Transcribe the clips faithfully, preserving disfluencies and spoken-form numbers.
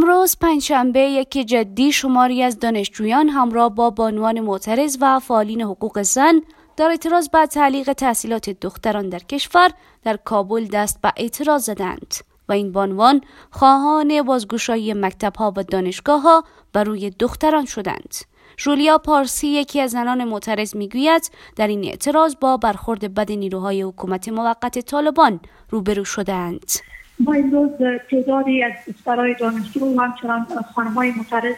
امروز پنجشنبه یک جدی شماری از دانشجویان همراه با بانوان معترض و فعالین حقوق زن در اعتراض به تعلیق تحصیلات دختران در کشور در کابل دست به اعتراض زدند و این بانوان خواهان بازگشایی مکتب‌ها و دانشگاه‌ها بر روی دختران شدند. ژولیا پارسی یکی از زنان معترض میگوید در این اعتراض با برخورد بد نیروهای حکومت موقت طالبان روبرو شدند. ما امروز تعدادی از برای دانشجو و همچنان خانم‌های معترض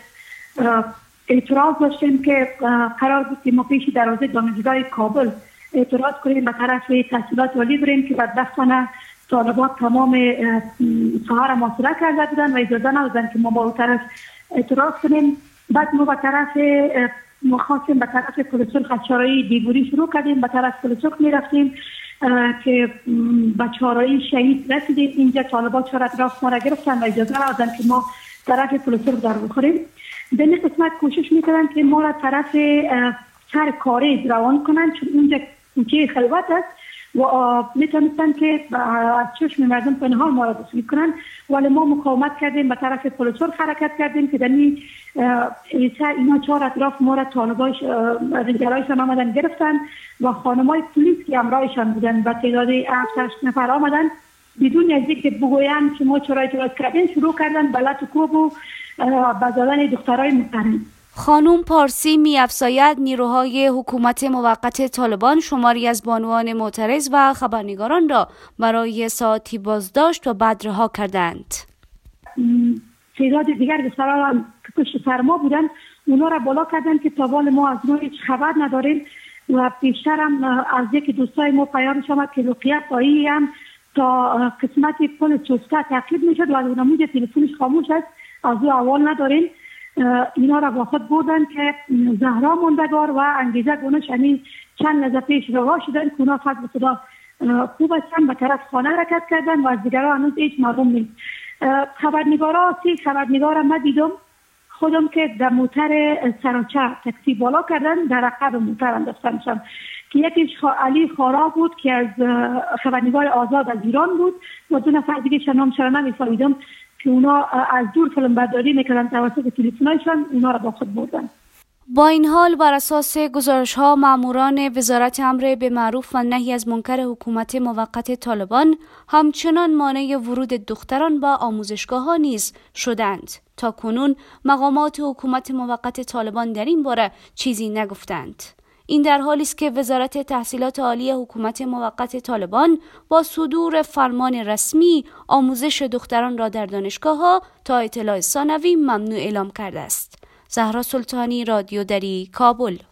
اعتراض داشتیم که قرار بود که ما پیش دروازه دانشگاه کابل اعتراض کنیم به طرف تحصیلات عالی بریم که بدبختانه طالبان تمام ساحه محاصره کرده بودن و اجازه ندادن که ما با اون طرف اعتراض کنیم. بعد ما به طرف ما خواستیم به طرف پل خچارایی دیگوری شروع کردیم، به طرف پل سرخ می رفتیم که به چهارراه شهید رسیدیم. اینجا طالبان چهار اطراف ما را گرفتن و اجازه ندادن که ما طرف پل سرخ در بخوریم. در این قسمت کوشش میکردن که ما را طرف سر کاری روان کنن، چون اونجا کوچه خلوت است و میتونستن که از چشم مردم پنهان ما را دستگیر کنن، ولی ما مقاومت کردیم، به طرف پل سرخ حرکت کردیم که در این اینا چهار اطراف ما را طالبان رنجرایشان آمدن گرفتن و خانمای پلیس که همراهشان بودن و تعداد هفت هشت نفر آمدن بدون از اینکه بگویند که ما چرا اعتراض کردیم شروع کردن بلت و کوب و به زدن دخترای معترض. خانم پارسی می‌افزاید نیروهای حکومت موقت طالبان شماری از بانوان معترض و خبرنگاران را برای ساعتی بازداشت و بعد رها کردند. تعداد دیگر دختران که پشت سر ما بودن اونا را بالا کردن که تا حال ما از اونها هیچ خبر نداریم و بیشتر هم از یک دوستای ما پیامش آمد که رقیه پایی هم تا قسمت پل چوسته تعقیب میشد و از اونموج تلفنش خاموش است، از او احوال نداریم. اینا را با خود بردن که زهرا ماندگار و انگیزه گونش یعنی چند لحظه پیش رها شدن که اونا فقط به خدا خوب هستن به طرف خانه حرکت کردن و از دیگرها هنوز هیچ معلوم نیست. خبرنگارا سی خبرنگار ما دیدم خودم که در موتر سراچه تاکسی بالا کردن در عقب موتر انداختنشان که یکیش علی خارا بود که از خبرنگار آزاد از ایران بود و دو نفر دیگه شنام شرا نمیفهمیدم که اونا از دور فیلم برداری میکردن توسط تلفن‌هایشان، اونا را با خود بردن. با این حال بر اساس گزارش‌ها ماموران وزارت امر به معروف و نهی از منکر حکومت موقت طالبان همچنان مانع ورود دختران به آموزشگاه‌ها نیز شدند. تا کنون مقامات حکومت موقت طالبان در این باره چیزی نگفتند. این در حالی است که وزارت تحصیلات عالی حکومت موقت طالبان با صدور فرمان رسمی آموزش دختران را در دانشگاه‌ها تا اطلاع ثانوی ممنوع اعلام کرده است. زهرا سلطانی، رادیو دری، کابل.